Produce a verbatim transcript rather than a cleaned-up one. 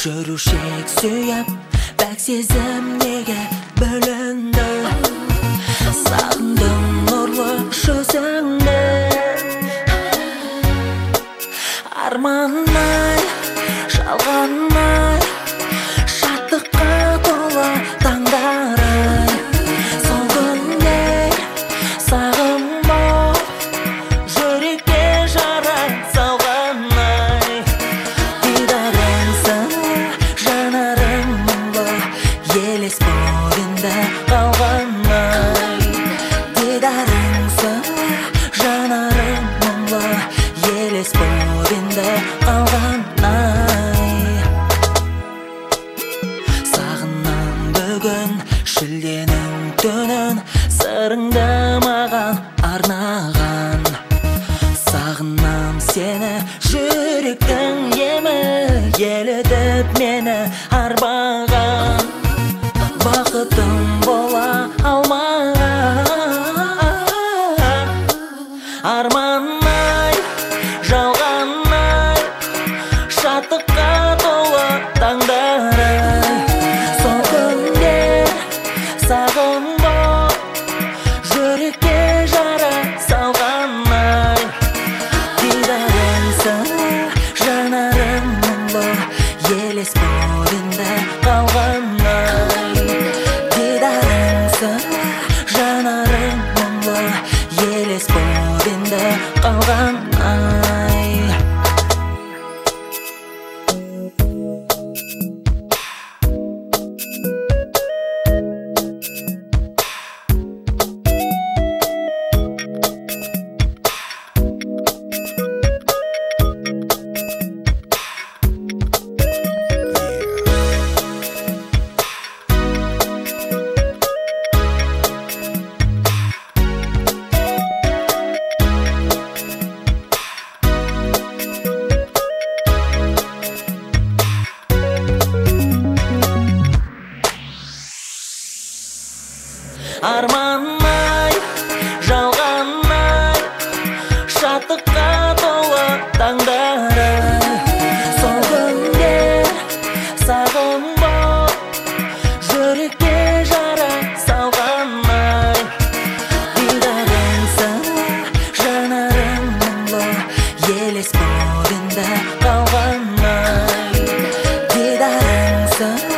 жүрушек сүйіп бәк сезім неге бөлінді сағындым нұрлы жүзіңді арманай жалғанай шаттыққа толы таңдарай сол күндер сағым боп жүрекке жара салғанай дидарыңсың жанарың мұңлы елес бойында қалғанай дидарыңсың жанарың мұңлы елес бойында қалғанай сағынам бүгін шілденің түнін сырыңды маған арнаған сағынам сені жүректің емі елітіп мені арбаған бақытым бола алмаған арманай жалғанай шаттыққа толы таңдарай сол күндер сағым боп жүрекке жара салғанай дидарыңсың жанарың мұңлы елес бойында қалғанай дидарыңсың жанарың мұңлы елес бойында қалғанай арманай жалғанай шаттыққа толы таңдарай сол күндер сағым боп жүрекке жара салғанай дидарыңсың жанарың мұңлы елес бойында қалғанай дидарыңсың